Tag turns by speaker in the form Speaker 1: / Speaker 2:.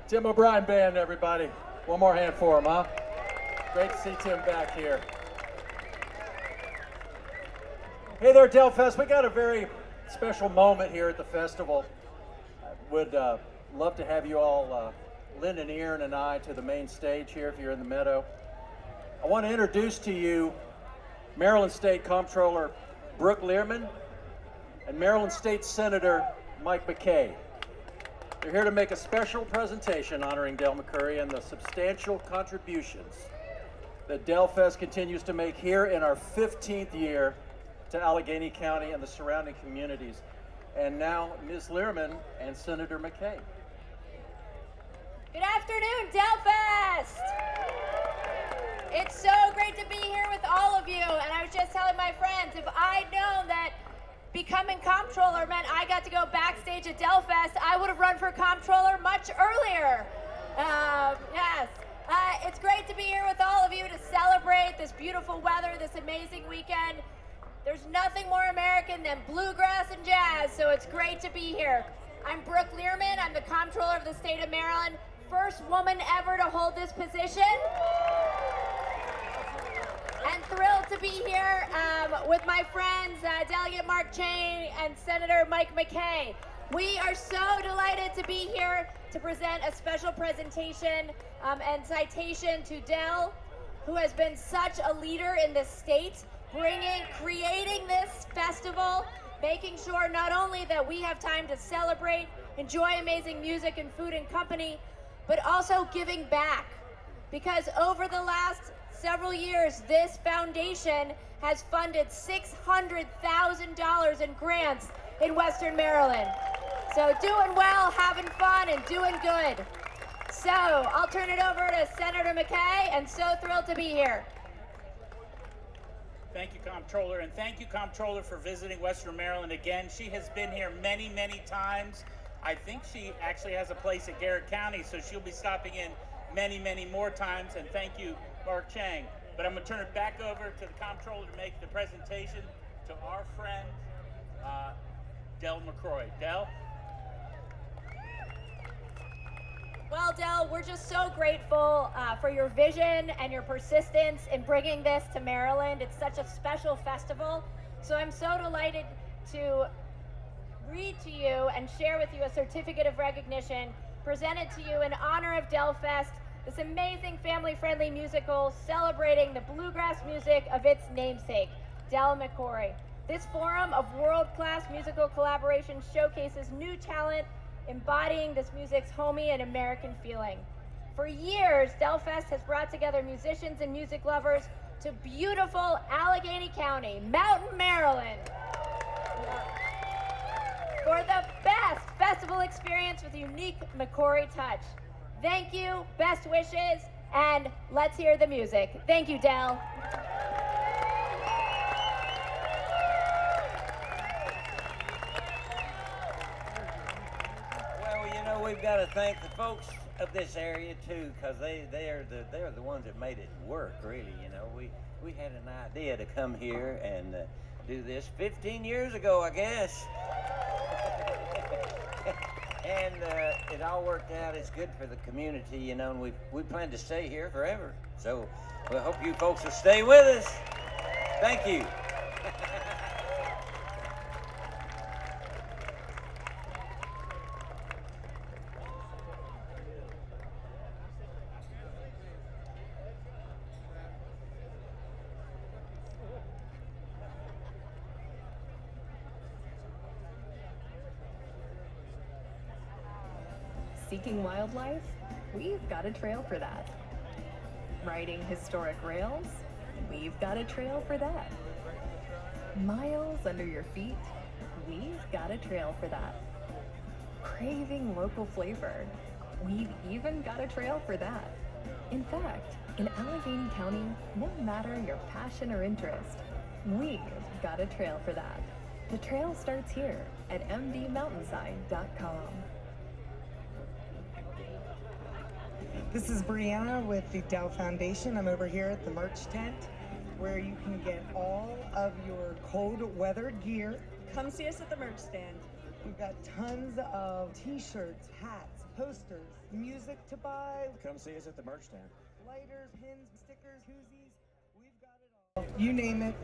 Speaker 1: Tim O'Brien Band, everybody. One more hand for him, huh? Great to see Tim back here. Hey there, Delfest. We got a very special moment here at the festival. I would love to have you all lend an ear and an eye to the main stage here if you're in the meadow. I want to introduce to you Maryland State Comptroller Brooke Lierman and Maryland State Senator Mike McKay. They're here to make a special presentation honoring Del McCoury and the substantial contributions that Delfest continues to make here in our 15th year to Allegheny County and the surrounding communities. And now, Ms. Lierman and Senator McKay.
Speaker 2: Good afternoon, Delfest! It's so great to be here with all of you. And I was just telling my friends, if I'd known that becoming comptroller meant I got to go backstage at Delfest, I would have run for comptroller much earlier. Yes. It's great to be here with all of you to celebrate this beautiful weather, this amazing weekend. There's nothing more American than bluegrass and jazz, so it's great to be here. I'm Brooke Lierman. I'm the comptroller of the state of Maryland. First woman ever to hold this position. And thrilled to be here with my friends, Delegate Mark Chang and Senator Mike McKay. We are so delighted to be here to present a special presentation and citation to Del, who has been such a leader in this state, creating this festival, making sure not only that we have time to celebrate, enjoy amazing music and food and company, but also giving back. Because over the last several years, this foundation has funded $600,000 in grants in Western Maryland. So doing well, having fun, and doing good. So I'll turn it over to Senator McKay, and so thrilled to be here.
Speaker 3: Thank you, Comptroller, and thank you, Comptroller, for visiting Western Maryland again. She has been here many, many times. I think she actually has a place at Garrett County, so she'll be stopping in many, many more times, and thank you, Mark Chang. But I'm going to turn it back over to the Comptroller to make the presentation to our friend, Del McCoury. Del?
Speaker 2: Well, Del, we're just so grateful for your vision and your persistence in bringing this to Maryland. It's such a special festival. So I'm so delighted to read to you and share with you a certificate of recognition presented to you in honor of Delfest, this amazing family-friendly musical celebrating the bluegrass music of its namesake, Del McCoury. This forum of world-class musical collaboration showcases new talent embodying this music's homey and American feeling. For years, Delfest has brought together musicians and music lovers to beautiful Allegheny County, Mountain, Maryland, for the best festival experience with a unique McCoury touch. Thank you, best wishes, and let's hear the music. Thank you, Del.
Speaker 4: We've got to thank the folks of this area too, because they're the ones that made it work. Really, we had an idea to come here and do this 15 years ago, I guess, and it all worked out. It's good for the community, and we plan to stay here forever. So we hope you folks will stay with us. Thank you.
Speaker 5: Seeking wildlife? We've got a trail for that. Riding historic rails? We've got a trail for that. Miles under your feet? We've got a trail for that. Craving local flavor? We've even got a trail for that. In fact, in Allegheny County, no matter your passion or interest, we've got a trail for that. The trail starts here at mdmountainside.com.
Speaker 6: This is Brianna with the Del Foundation. I'm over here at the merch tent where you can get all of your cold weather gear. Come see us at the merch stand. We've got tons of t-shirts, hats, posters, music to buy.
Speaker 7: Come see us at the merch stand.
Speaker 6: Lighters, pins, stickers, koozies. We've got it all. You name it.